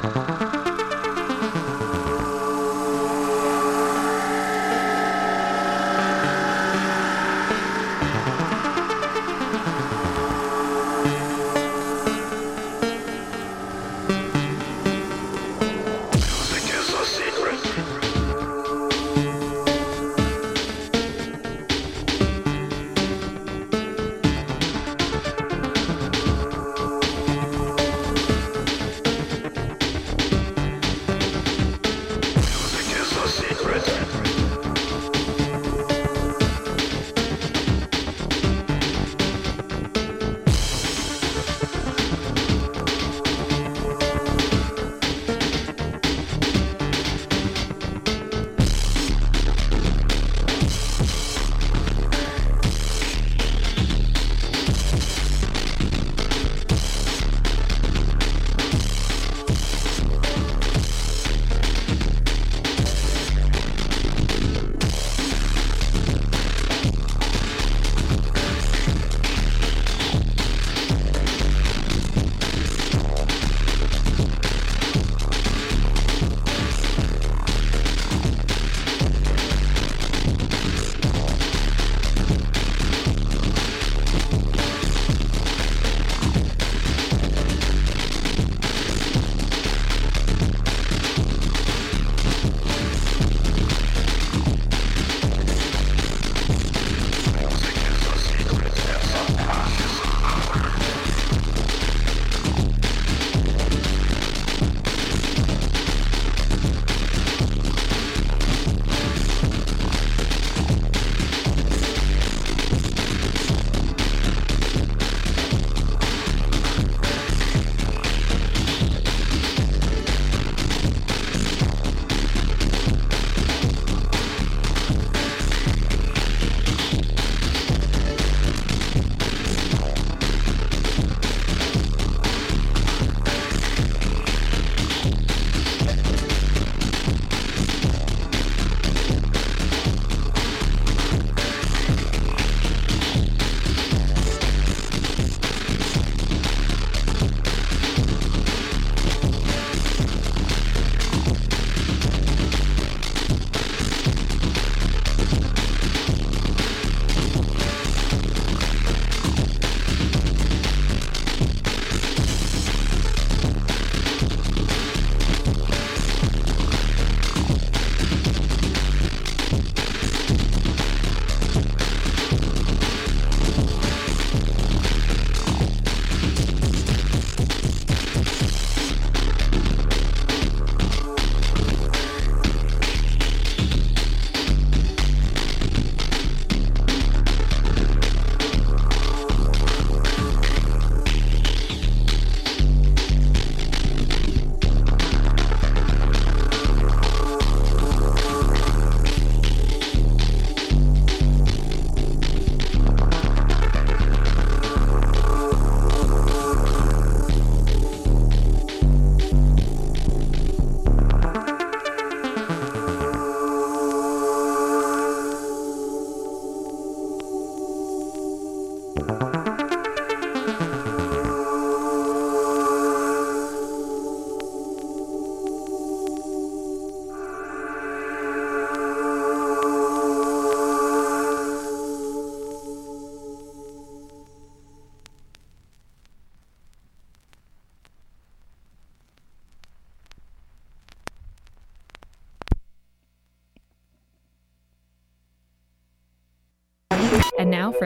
And now for a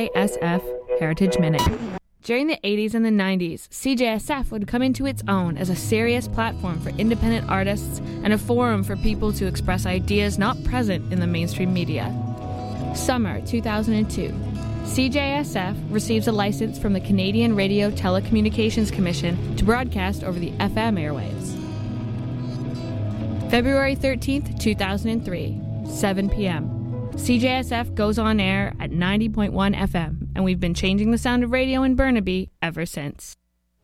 CJSF Heritage Minute. During the 80s and the 90s, CJSF would come into its own as a serious platform for independent artists and a forum for people to express ideas not present in the mainstream media. Summer 2002. CJSF receives a license from the Canadian Radio Telecommunications Commission to broadcast over the FM airwaves. February 13th, 2003, 7 p.m. CJSF goes on air at 90.1 FM, and we've been changing the sound of radio in Burnaby ever since.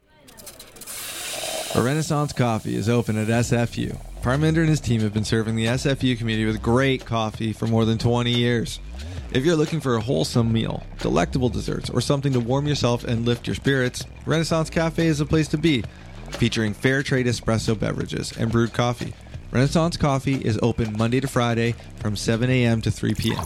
A Renaissance Coffee is open at SFU. Parminder and his team have been serving the SFU community with great coffee for more than 20 years. If you're looking for a wholesome meal, delectable desserts, or something to warm yourself and lift your spirits, Renaissance Cafe is the place to be. featuring fair trade espresso beverages and brewed coffee. Renaissance Coffee is open Monday to Friday from 7 a.m. to 3 p.m.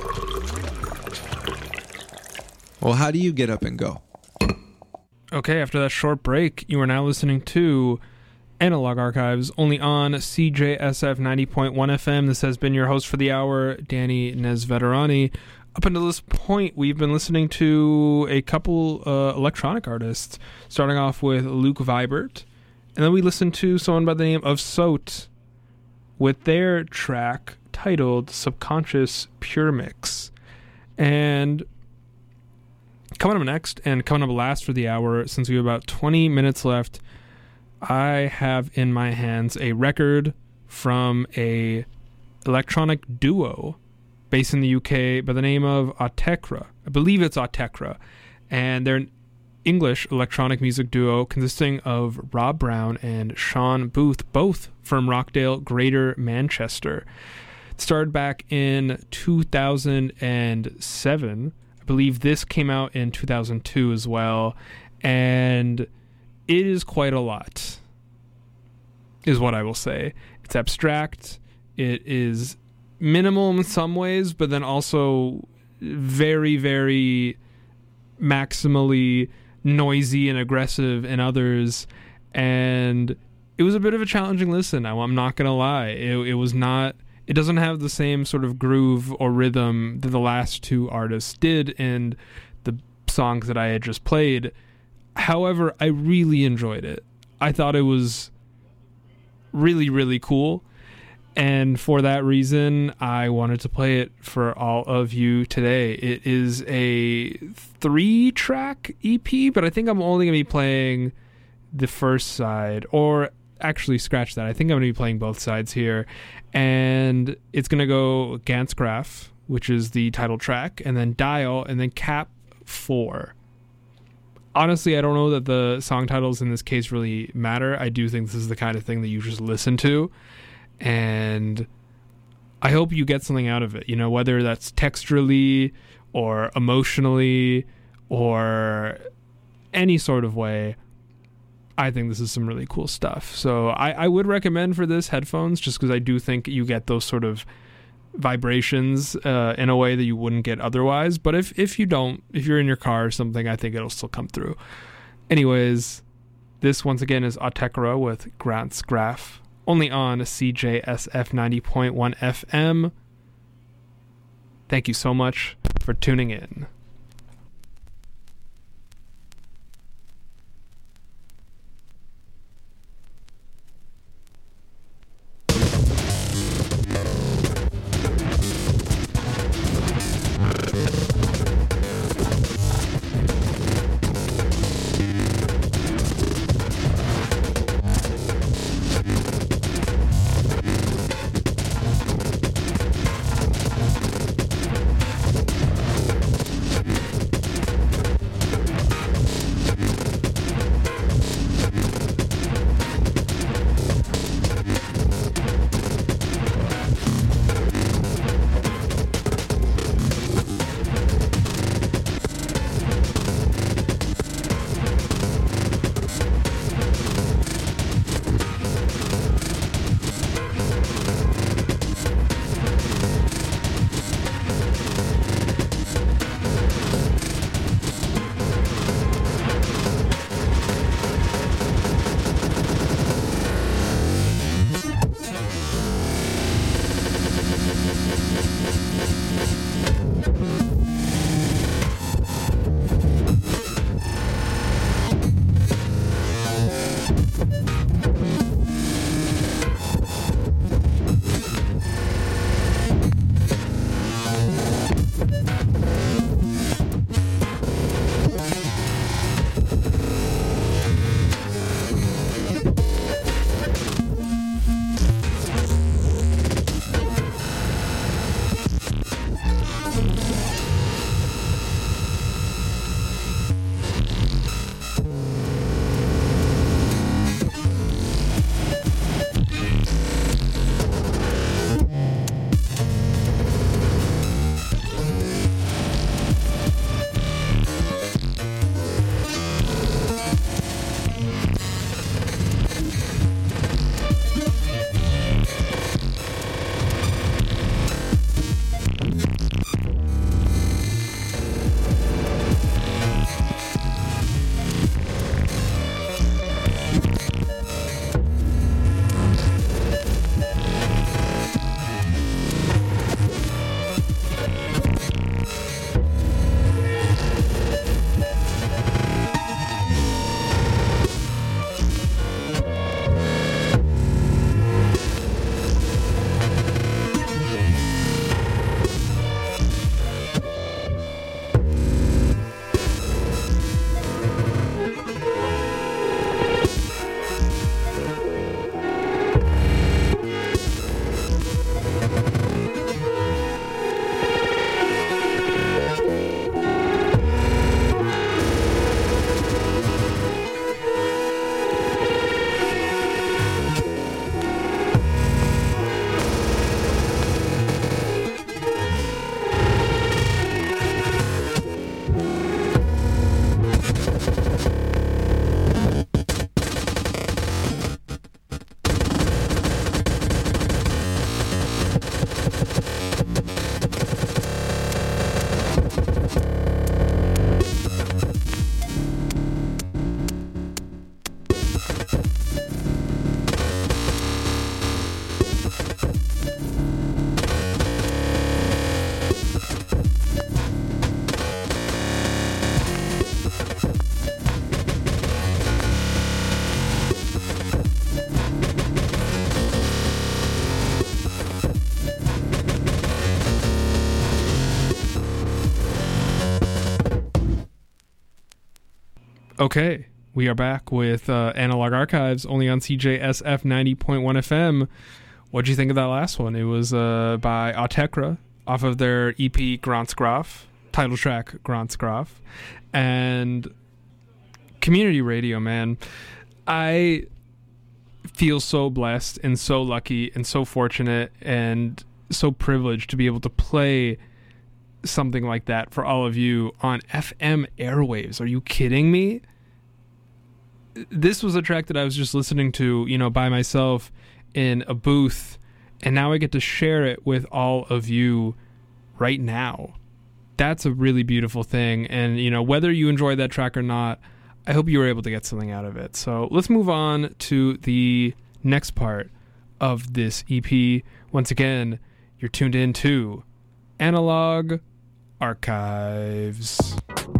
Well, how do you get up and go? Okay, after that short break, you are now listening to Analog Archives, only on CJSF 90.1 FM. This has been your host for the hour, Danny Nesveterani. Up until this point, we've been listening to a couple electronic artists, starting off with Luke Vibert, and then we listened to someone by the name of Sote with their track titled Subconscious Pure Mix. And coming up next, and coming up last for the hour, since we have about 20 minutes left, I have in my hands a record from a electronic duo based in the UK by the name of Autechre. I believe it's Autechre. And they're an English electronic music duo consisting of Rob Brown and Sean Booth, both from Rockdale, Greater Manchester. It started back in 2007. I believe this came out in 2002 as well. And it is quite a lot, is what I will say. It's abstract. It is minimal in some ways, but then also very, very maximally noisy and aggressive in others. And it was a bit of a challenging listen. I'm not going to lie. It was not... It doesn't have the same sort of groove or rhythm that the last two artists did in the songs that I had just played. However, I really enjoyed it. I thought it was really, really cool. And for that reason, I wanted to play it for all of you today. It is a 3-track EP, but I think I'm only going to be playing the first side. Or actually, scratch that. I think I'm going to be playing both sides here. And it's going to go Ganzgraf, which is the title track, and then Dial, and then Cap 4. Honestly, I don't know that the song titles in this case really matter. I do think this is the kind of thing that you just listen to, and I hope you get something out of it, whether that's texturally or emotionally or any sort of way. I think this is some really cool stuff. So I would recommend for this headphones, just because I do think you get those sort of vibrations in a way that you wouldn't get otherwise. But if you don't, if you're in your car or something, I think it'll still come through. Anyways, this once again is Autechre with Ganzgraf, only on CJSF 90.1 FM. Thank you so much for tuning in. Okay, we are back with Analog Archives, only on CJSF 90.1 FM. What'd you think of that last one? It was by Autekra, off of their EP Gronsgraf, title track Gronsgraf, and community radio, man. I feel so blessed and so lucky and so fortunate and so privileged to be able to play something like that for all of you on FM airwaves. Are you kidding me? This was a track that I was just listening to, by myself in a booth, and now I get to share it with all of you right now. That's a really beautiful thing, and whether you enjoy that track or not, I hope you were able to get something out of it. So let's move on to the next part of this EP. Once again, you're tuned in to Analog Archives.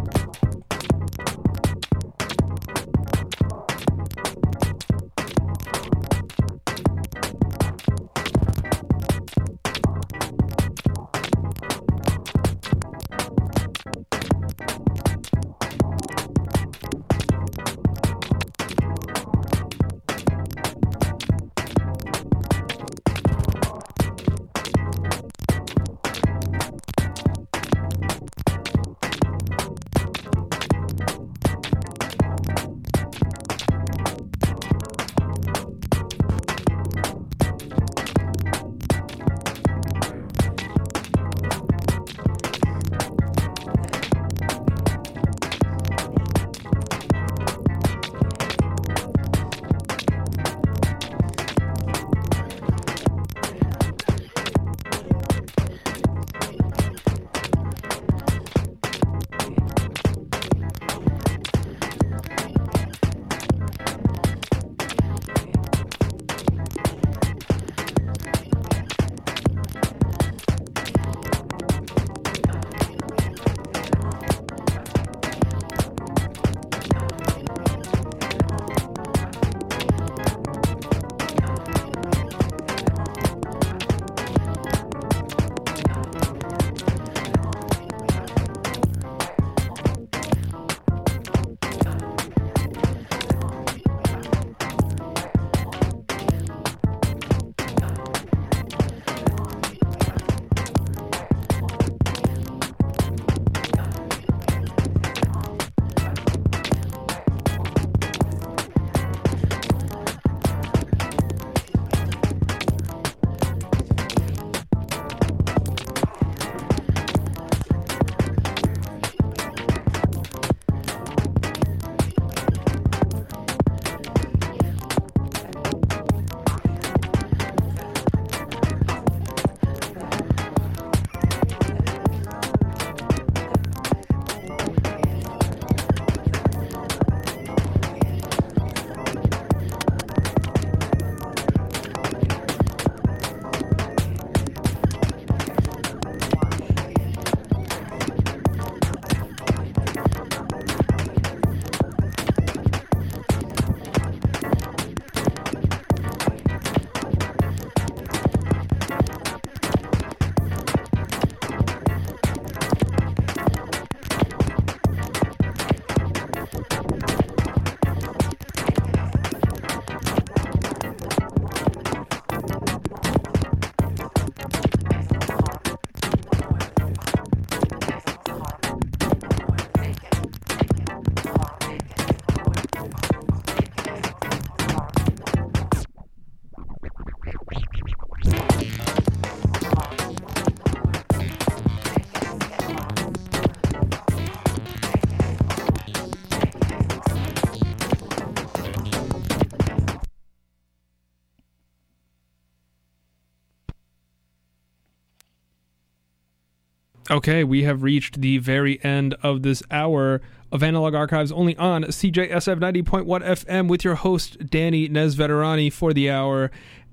Okay, we have reached the very end of this hour of Analog Archives, only on CJSF 90.1 FM with your host, Danny Nesveterani, for the hour.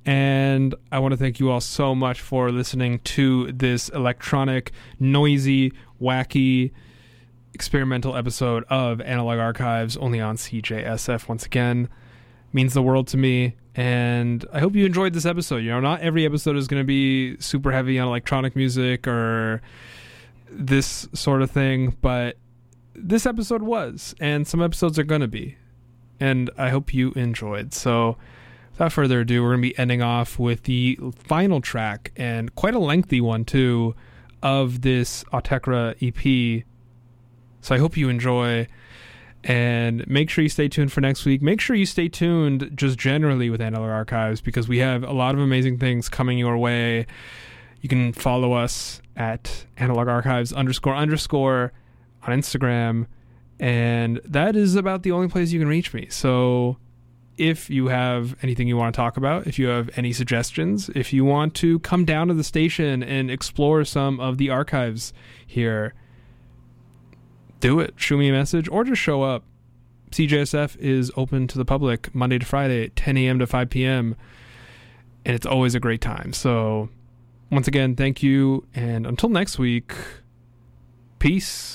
And I want to thank you all so much for listening to this electronic, noisy, wacky, experimental episode of Analog Archives, only on CJSF. Once again, means the world to me. And I hope you enjoyed this episode. Not every episode is going to be super heavy on electronic music or this sort of thing, but this episode was, and some episodes are going to be. And I hope you enjoyed. So without further ado, we're going to be ending off with the final track, and quite a lengthy one too, of this Autechre EP. So I hope you enjoy, and make sure you stay tuned for next week. Make sure you stay tuned just generally with Analog Archives, because we have a lot of amazing things coming your way. You can follow us at Analog Archives _ on Instagram, and that is about the only place you can reach me. So if you have anything you want to talk about, if you have any suggestions, if you want to come down to the station and explore some of the archives here, do it. Shoot me a message or just show up. CJSF is open to the public Monday to Friday at 10 a.m. to 5 p.m. and it's always a great time. So once again, thank you, and until next week, peace.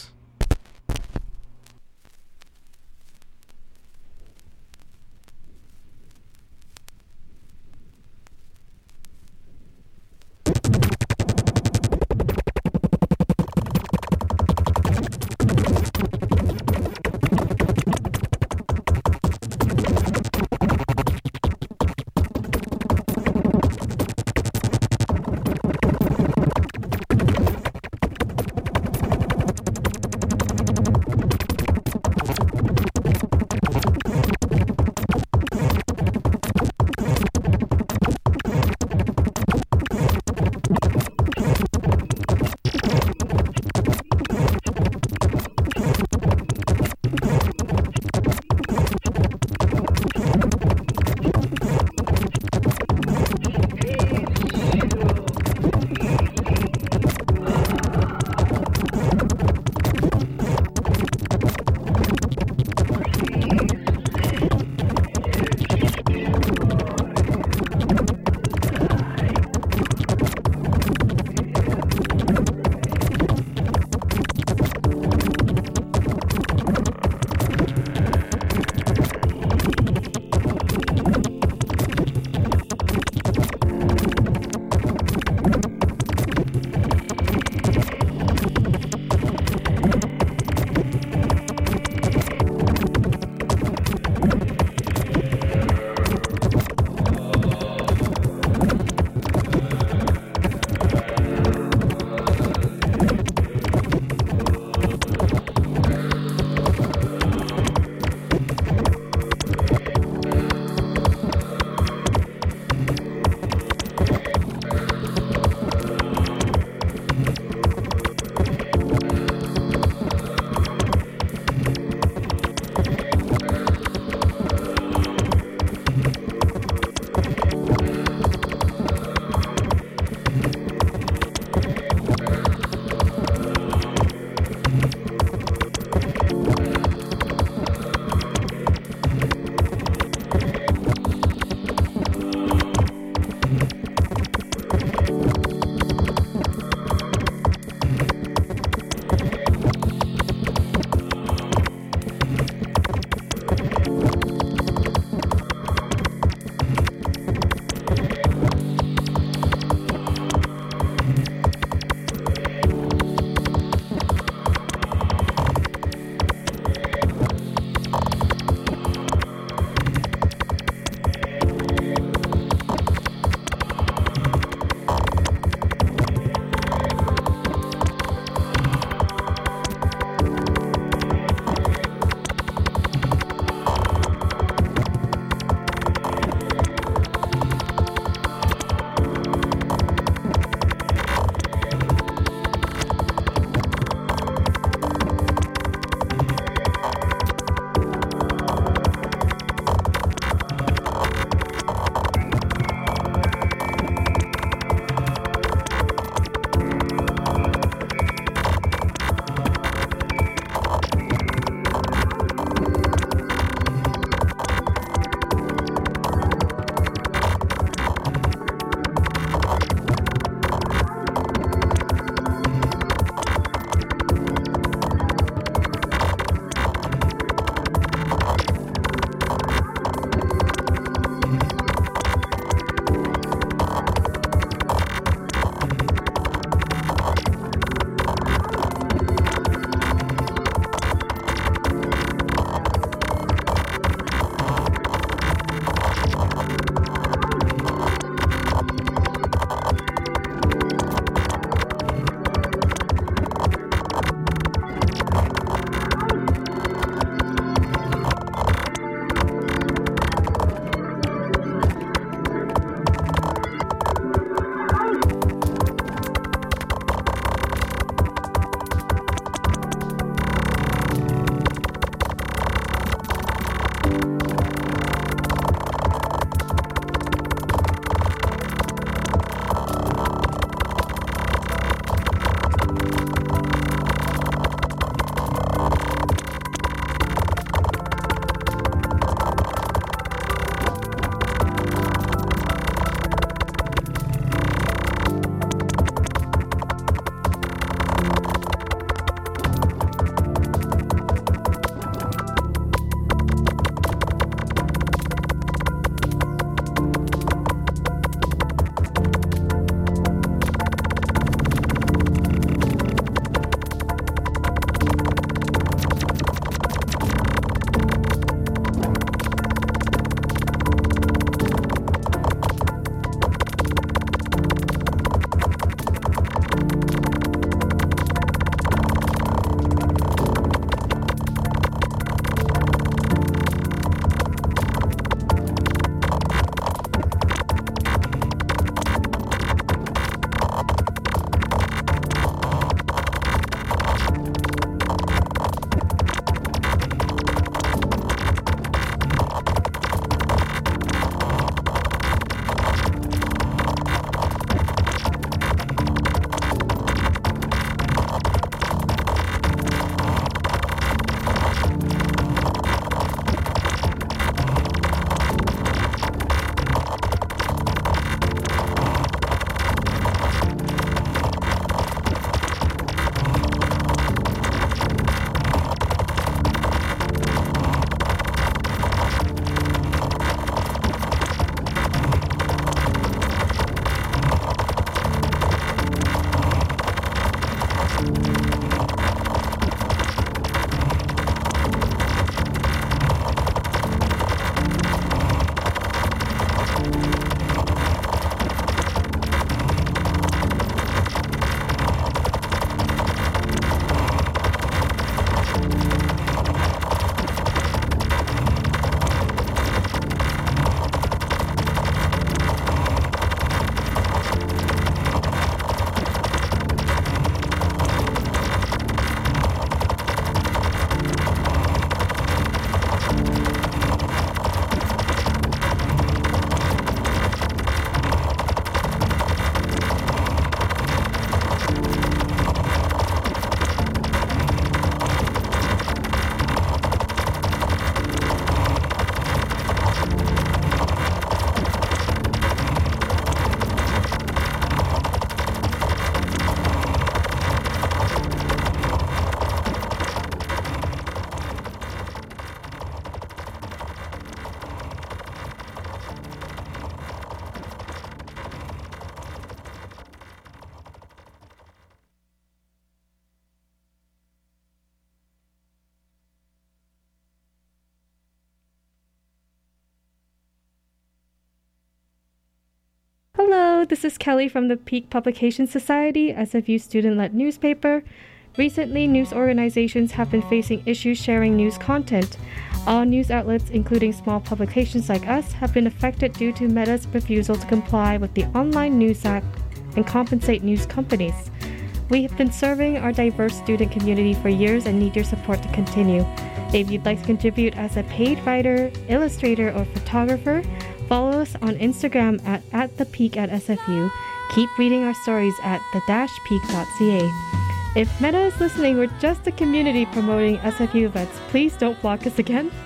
this is Kelly from the Peak Publication Society, SFU student-led newspaper. Recently, news organizations have been facing issues sharing news content. All news outlets, including small publications like us, have been affected due to Meta's refusal to comply with the Online News Act and compensate news companies. We have been serving our diverse student community for years and need your support to continue. If you'd like to contribute as a paid writer, illustrator, or photographer, follow us on Instagram at @thepeak@SFU. Keep reading our stories at the-peak.ca. If Meta is listening, we're just a community promoting SFU events. Please don't block us again.